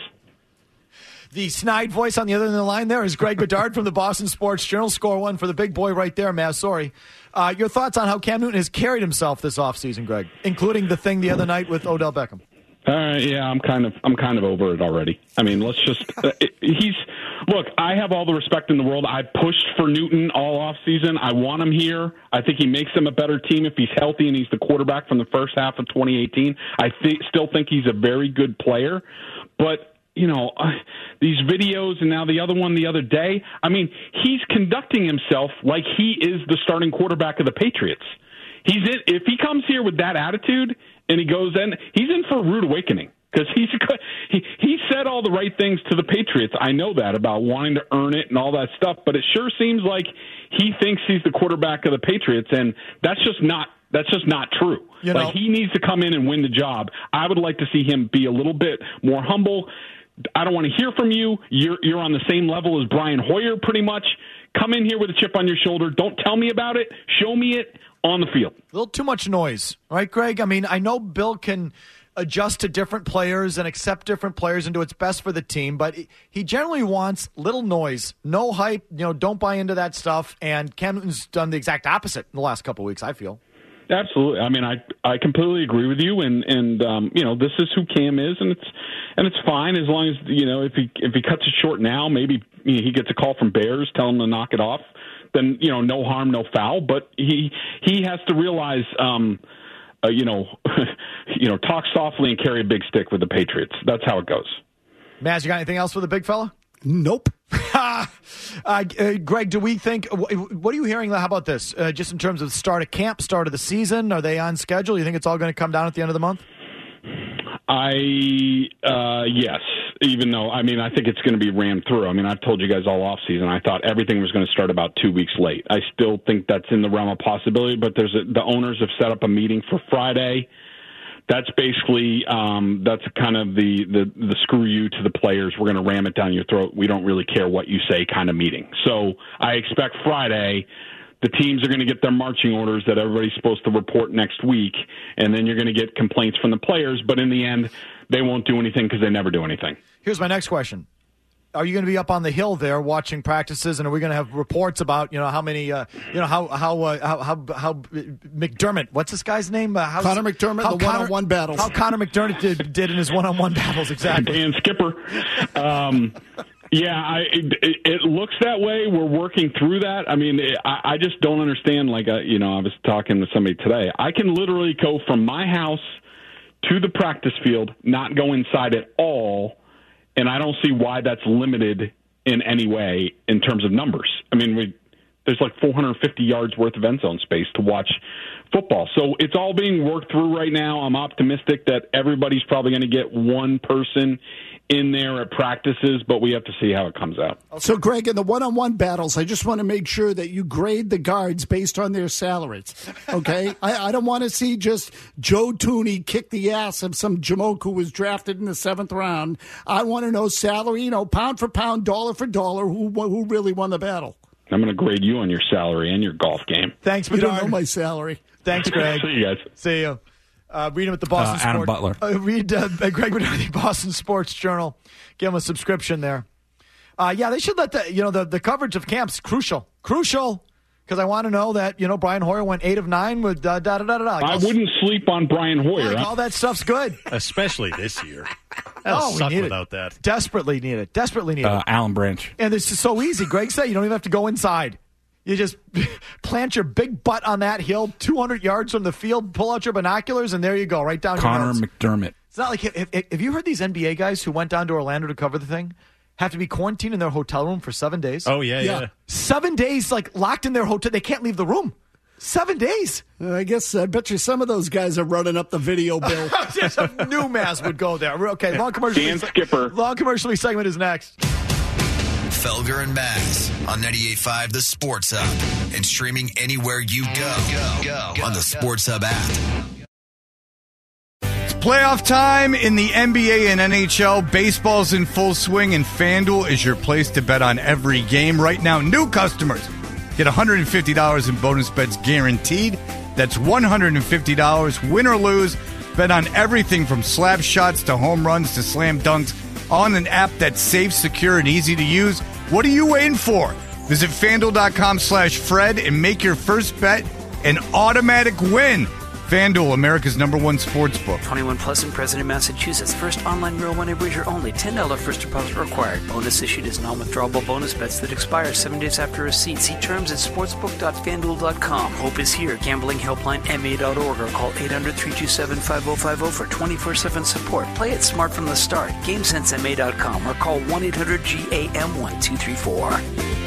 The snide voice on the other end of the line there is Greg Bedard from the Boston Sports Journal. Score one for the big boy right there, Maz. Sorry. Uh, your thoughts on how Cam Newton has carried himself this offseason, Greg, including the thing the other night with Odell Beckham? Uh, yeah, I'm kind of I'm kind of over it already. I mean, let's just uh, he's look. I have all the respect in the world. I pushed for Newton all offseason. I want him here. I think he makes them a better team if he's healthy and he's the quarterback from the first half of twenty eighteen. I th- still think he's a very good player, but. You know, uh, these videos and now the other one the other day, I mean, he's conducting himself like he is the starting quarterback of the Patriots. He's in, if he comes here with that attitude and he goes in, he's in for a rude awakening because he's he, he said all the right things to the Patriots. I know that about wanting to earn it and all that stuff, but it sure seems like he thinks he's the quarterback of the Patriots, and that's just not That's just not true. You know, like, he needs to come in and win the job. I would like to see him be a little bit more humble. I don't want to hear from you. You're you're on the same level as Brian Hoyer pretty much. Come in here with a chip on your shoulder. Don't tell me about it. Show me it on the field. A little too much noise, right, Greg? I mean, I know Bill can adjust to different players and accept different players and do what's best for the team, but he generally wants little noise, no hype. You know, don't buy into that stuff. And Cam Newton's done the exact opposite in the last couple of weeks, I feel. Absolutely. I mean, I I completely agree with you, and and um, you know, this is who Cam is, and it's and it's fine as long as you know if he if he cuts it short now, maybe you know, he gets a call from Bears, tell him to knock it off. Then you know, no harm, no foul. But he he has to realize, um, uh, you know, you know, talk softly and carry a big stick with the Patriots. That's how it goes. Maz, you got anything else for the big fella? Nope. uh, uh, Greg, do we think, what are you hearing? How about this? Uh, just in terms of the start of camp, start of the season, are they on schedule? You think it's all going to come down at the end of the month? I, uh, yes, even though, I mean, I think it's going to be rammed through. I mean, I've told you guys all off season, I thought everything was going to start about two weeks late. I still think that's in the realm of possibility, but there's a, the owners have set up a meeting for Friday. That's basically um, that's kind of the, the, the screw you to the players. We're going to ram it down your throat. We don't really care what you say kind of meeting. So I expect Friday the teams are going to get their marching orders that everybody's supposed to report next week, and then you're going to get complaints from the players. But in the end, they won't do anything because they never do anything. Here's my next question. Are you going to be up on the hill there watching practices, and are we going to have reports about you know how many uh, you know how how, uh, how how how McDermott? What's this guy's name? Uh, Connor McDermott. The Connor, one-on-one battles. How Connor McDermott did, did in his one-on-one battles exactly. Dan Skipper. Um, yeah, I, it, it looks that way. We're working through that. I mean, I, I just don't understand. Like uh, you know, I was talking to somebody today. I can literally go from my house to the practice field, not go inside at all. And I don't see why that's limited in any way in terms of numbers. I mean, we there's like four hundred fifty yards worth of end zone space to watch football. So it's all being worked through right now. I'm optimistic that everybody's probably going to get one person in there at practices, but we have to see how it comes out. So, Greg, in the one-on-one battles, I just want to make sure that you grade the guards based on their salaries, okay? I, I don't want to see just Joe Tooney kick the ass of some Jamoke who was drafted in the seventh round. I want to know salary, you know, pound for pound, dollar for dollar, who who really won the battle. I'm going to grade you on your salary and your golf game. Thanks, You don't Bedard. know my salary. Thanks, Greg. See you guys. See you. Uh, read him at the Boston Uh, Adam Sports. Butler. Uh, read uh, Greg Bedard, the Boston Sports Journal. Give him a subscription there. Uh, yeah, they should let the you know the, the coverage of camps crucial, crucial. Because I want to know that you know Brian Hoyer went eight of nine with uh, da da da da da. Like, I wouldn't sleep on Brian Hoyer. like, huh? all that stuff's good. Especially this year. That'll Oh, we suck need without it. that. Desperately need it. Desperately need Uh, it. Alan Branch. And this is so easy. Greg said you don't even have to go inside. You just plant your big butt on that hill, two hundred yards from the field, pull out your binoculars, and there you go, right down Connor your nose. McDermott. It's not like, have, have you heard these N B A guys who went down to Orlando to cover the thing have to be quarantined in their hotel room for seven days? Oh, yeah, yeah. Seven days, like, locked in their hotel. They can't leave the room. Seven days. Uh, I guess I bet you some of those guys are running up the video bill. Yes, a new mass would go there. Okay, long commercial. Dan Skipper. Long commercial segment is next. Felger and Maz on ninety-eight point five The Sports Hub and streaming anywhere you go, go, go on the Sports Hub app. It's playoff time in the N B A and N H L. Baseball's in full swing, and FanDuel is your place to bet on every game. Right now, new customers get one hundred fifty dollars in bonus bets guaranteed. That's one hundred fifty dollars, win or lose. Bet on everything from slap shots to home runs to slam dunks on an app that's safe, secure, and easy to use. What are you waiting for? Visit FanDuel.com slash Fred and make your first bet an automatic win. FanDuel, America's number one sports book. twenty-one plus and present in Massachusetts. First online real money wager only. ten dollars first deposit required. Bonus issued as non-withdrawable bonus bets that expire seven days after receipt. See terms at sportsbook dot fan duel dot com. Hope is here. Gambling helpline M A dot org or call eight hundred, three two seven, five oh five oh for twenty-four seven support. Play it smart from the start. game sense M A dot com or call one eight hundred G A M one two three four.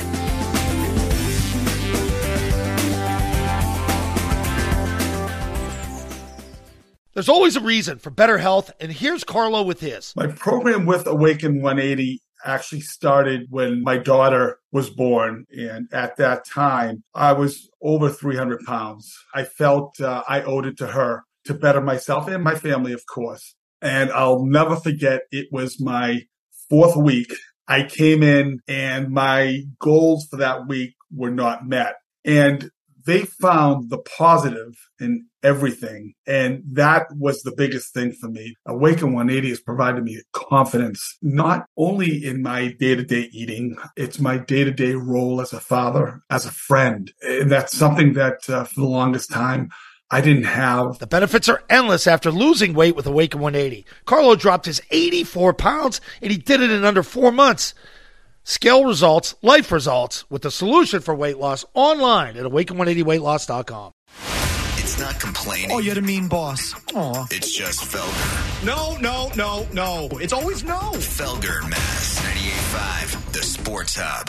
There's always a reason for better health, and here's Carlo with his. My program with Awaken one eighty actually started when my daughter was born. And at that time, I was over three hundred pounds. I felt uh, I owed it to her to better myself and my family, of course. And I'll never forget, it was my fourth week. I came in and my goals for that week were not met. And they found the positive in everything. And that was the biggest thing for me. Awaken one eighty has provided me confidence, not only in my day-to-day eating, it's my day-to-day role as a father, as a friend. And that's something that uh, for the longest time, I didn't have. The benefits are endless after losing weight with Awaken one eighty. Carlo dropped his eighty-four pounds, and he did it in under four months. Scale results, life results, with the solution for weight loss online at awaken one eighty weight loss dot com. It's not complaining. Oh, you're the mean boss. Aw. It's just Felger. No, no, no, no. It's always no. Felger and Maz, ninety-eight point five The Sports Hub.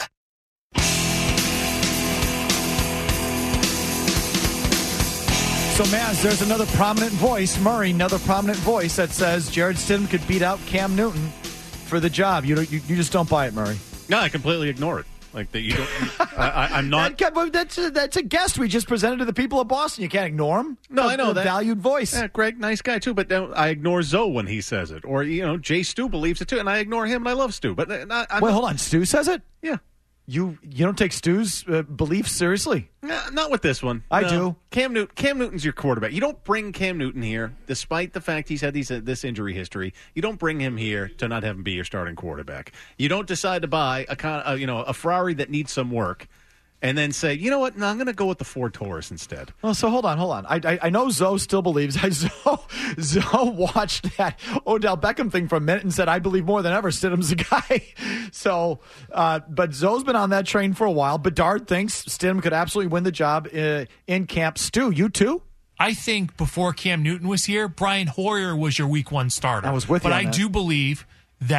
So, Maz, there's another prominent voice, Murray, another prominent voice that says Jared Stidham could beat out Cam Newton for the job. You don't, you, you just don't buy it, Murray. No, I completely ignore it. Like that, you don't. I, I, I'm not. That, that's a, that's a guest we just presented to the people of Boston. You can't ignore him. No, a, I know a that. Valued voice. Yeah, Greg, nice guy too. But uh, I ignore Zoe when he says it, or you know, Jay Stu believes it too, and I ignore him, and I love Stu. But uh, not, I'm Wait, not, hold on. Stu says it. Yeah. You you don't take Stu's uh, beliefs seriously? Nah, not with this one. I No. do. Cam Newton. Cam Newton's your quarterback. You don't bring Cam Newton here, despite the fact he's had these uh, this injury history. You don't bring him here to not have him be your starting quarterback. You don't decide to buy a con, uh, you know a Ferrari that needs some work, and then say, you know what? No, I'm going to go with the Ford Taurus instead. Well, so hold on, hold on. I I, I know Zoe still believes. I Zoe, Zoe watched that Odell Beckham thing for a minute and said, I believe more than ever Stidham's the guy. So, uh, but Zoe's been on that train for a while. Bedard thinks Stidham could absolutely win the job uh, in camp. Stu, you too? I think before Cam Newton was here, Brian Hoyer was your week one starter. I was with you But on I that. do believe that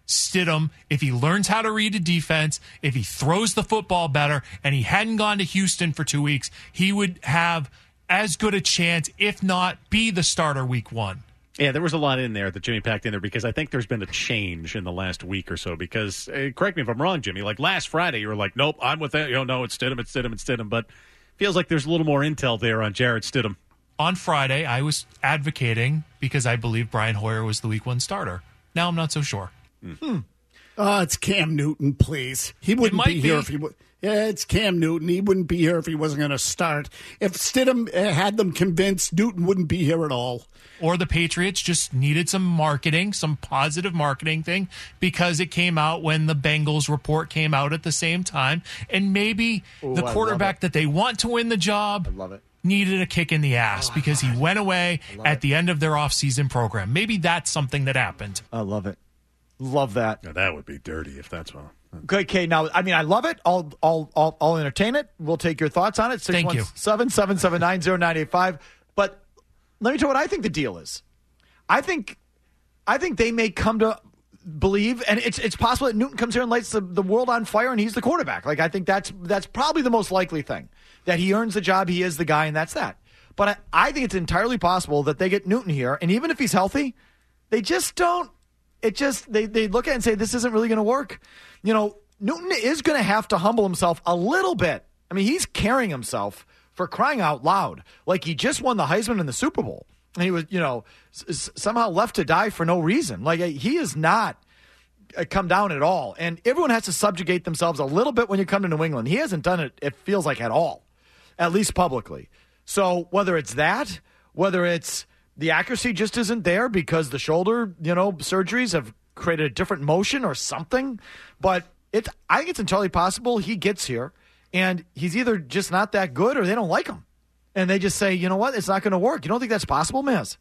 Stidham, if he learns how to read a defense, if he throws the football better, and he hadn't gone to Houston for two weeks, he would have as good a chance, if not be the starter week one. Yeah, there was a lot in there that Jimmy packed in there because I think there's been a change in the last week or so. Because, uh, correct me if I'm wrong, Jimmy, like last Friday you were like, nope, I'm with that. You know, no, it's Stidham, it's Stidham, it's Stidham. But feels like there's a little more intel there on Jarrett Stidham. On Friday, I was advocating because I believe Brian Hoyer was the week one starter. Now I'm not so sure. Hmm. Oh, it's Cam Newton, please. He wouldn't be, be here if he would. Yeah, it's Cam Newton. He wouldn't be here if he wasn't going to start. If Stidham uh, had them convinced, Newton wouldn't be here at all. Or the Patriots just needed some marketing, some positive marketing thing, because it came out when the Bengals report came out at the same time. And maybe Ooh, the quarterback that they want to win the job I love it. needed a kick in the ass oh, because he went away at it. the end of their offseason program. Maybe that's something that happened. I love it. Love that. Now, that would be dirty if that's well. Okay, now, I mean, I love it. I'll, I'll, I'll, I'll entertain it. We'll take your thoughts on it. Thank you. seven seven seven nine zero nine eight five. But let me tell you what I think the deal is. I think, I think they may come to believe, and it's it's possible that Newton comes here and lights the, the world on fire, and he's the quarterback. Like, I think that's that's probably the most likely thing, that he earns the job, he is the guy, and that's that. But I, I think it's entirely possible that they get Newton here, and even if he's healthy, they just don't. It just, they, they look at it and say, this isn't really going to work. You know, Newton is going to have to humble himself a little bit. I mean, he's carrying himself for crying out loud. Like he just won the Heisman in the Super Bowl. And he was, you know, s- somehow left to die for no reason. Like he is not come down at all. And everyone has to subjugate themselves a little bit when you come to New England. He hasn't done it, it feels like, at all, at least publicly. So whether it's that, whether it's the accuracy just isn't there because the shoulder, you know, surgeries have created a different motion or something. But it, I think it's entirely possible he gets here and he's either just not that good or they don't like him. And they just say, you know what, it's not going to work. You don't think that's possible, Miz?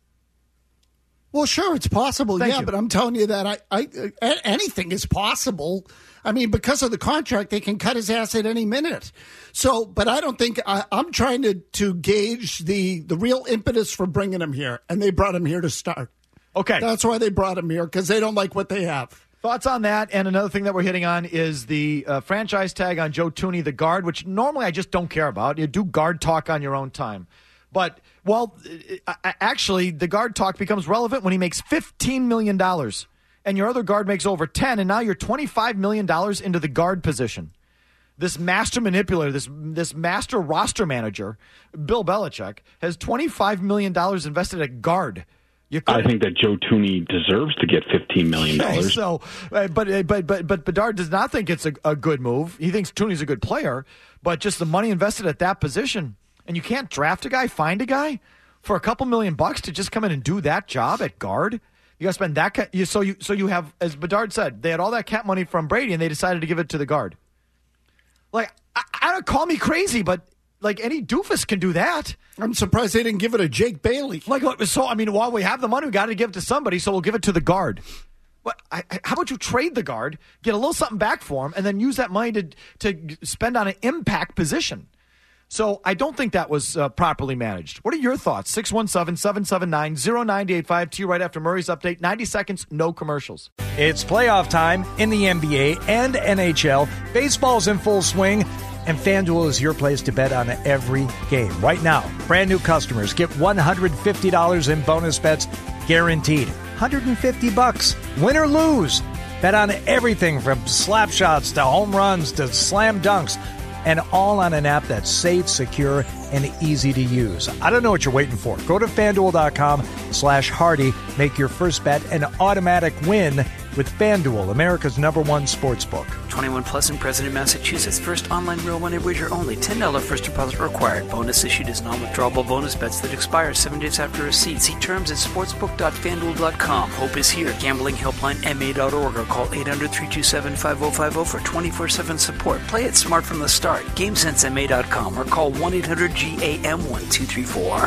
Well, sure, it's possible, Thank yeah, you. but I'm telling you that I, I, uh, anything is possible. I mean, because of the contract, they can cut his ass at any minute. So, but I don't think I, I'm trying to, to gauge the, the real impetus for bringing him here, and they brought him here to start. Okay. That's why they brought him here, because they don't like what they have. Thoughts on that? And another thing that we're hitting on is the uh, franchise tag on Joe Thuney, the guard, which normally I just don't care about. You do guard talk on your own time. But, well, actually, the guard talk becomes relevant when he makes fifteen million dollars and your other guard makes over ten, and now you're twenty-five million dollars into the guard position. This master manipulator, this this master roster manager, Bill Belichick, has twenty-five million dollars invested at guard. You I think that Joe Thuney deserves to get fifteen million dollars. So, uh, but, uh, but but but Bedard does not think it's a, a good move. He thinks Thuney's a good player, but just the money invested at that position. And you can't draft a guy, find a guy for a couple million bucks to just come in and do that job at guard. You got to spend that. Ca- you, so you so you have, as Bedard said, they had all that cap money from Brady, and they decided to give it to the guard. Like, I, I don't call me crazy, but like any doofus can do that. I'm surprised they didn't give it to Jake Bailey. Like, so I mean, while we have the money, we got to give it to somebody, so we'll give it to the guard. What? I, I, how about you trade the guard, get a little something back for him, and then use that money to to spend on an impact position? So I don't think that was uh, properly managed. What are your thoughts? six one seven, seven seven nine, zero nine eight five to you right after Murray's update. ninety seconds, no commercials. It's playoff time in the N B A and N H L. Baseball's in full swing, and FanDuel is your place to bet on every game. Right now, brand new customers get one hundred fifty dollars in bonus bets guaranteed. one hundred fifty bucks, win or lose. Bet on everything from slap shots to home runs to slam dunks. And all on an app that's safe, secure, and easy to use. I don't know what you're waiting for. Go to FanDuel.com slash Hardy. Make your first bet an automatic win with FanDuel, America's number one sports book. twenty-one plus and present in Massachusetts. First online real money wager only. ten dollars first deposit required. Bonus issued as non-withdrawable bonus bets that expire seven days after receipt. See terms at sportsbook dot fan duel dot com. Hope is here. Gambling helpline M A dot org or call eight hundred, three two seven, five oh five oh for twenty-four seven support. Play it smart from the start. game sense M A dot com or call one eight hundred G A M one two three four.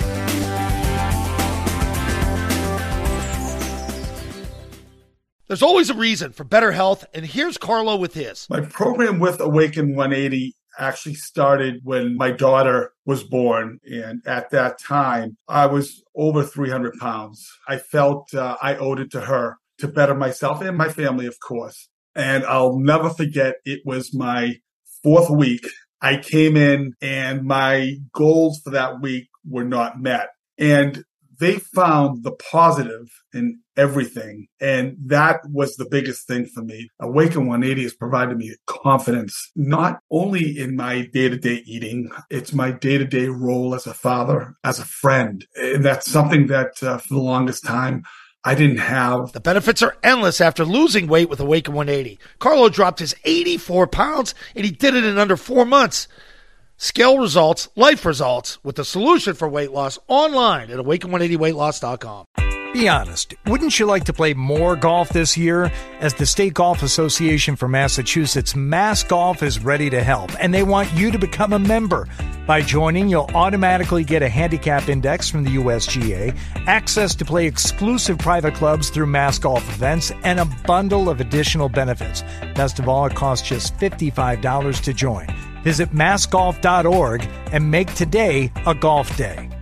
There's always a reason for better health, and here's Carlo with his. My program with Awaken one eighty actually started when my daughter was born. And at that time, I was over three hundred pounds. I felt uh, I owed it to her to better myself and my family, of course. And I'll never forget, it was my fourth week. I came in and my goals for that week were not met. And they found the positive in everything. And that was the biggest thing for me. Awaken one eighty has provided me confidence, not only in my day-to-day eating, it's my day-to-day role as a father, as a friend. And that's something that uh, for the longest time, I didn't have. The benefits are endless after losing weight with Awaken one eighty. Carlo dropped his eighty-four pounds, and he did it in under four months. Scale results, life results, with the solution for weight loss online at awaken one eighty weight loss dot com. Be honest, wouldn't you like to play more golf this year? As the State Golf Association for Massachusetts, Mass Golf is ready to help, and they want you to become a member. By joining, you'll automatically get a handicap index from the U S G A, access to play exclusive private clubs through Mass Golf events, and a bundle of additional benefits. Best of all, it costs just fifty-five dollars to join. Visit mass golf dot org and make today a golf day.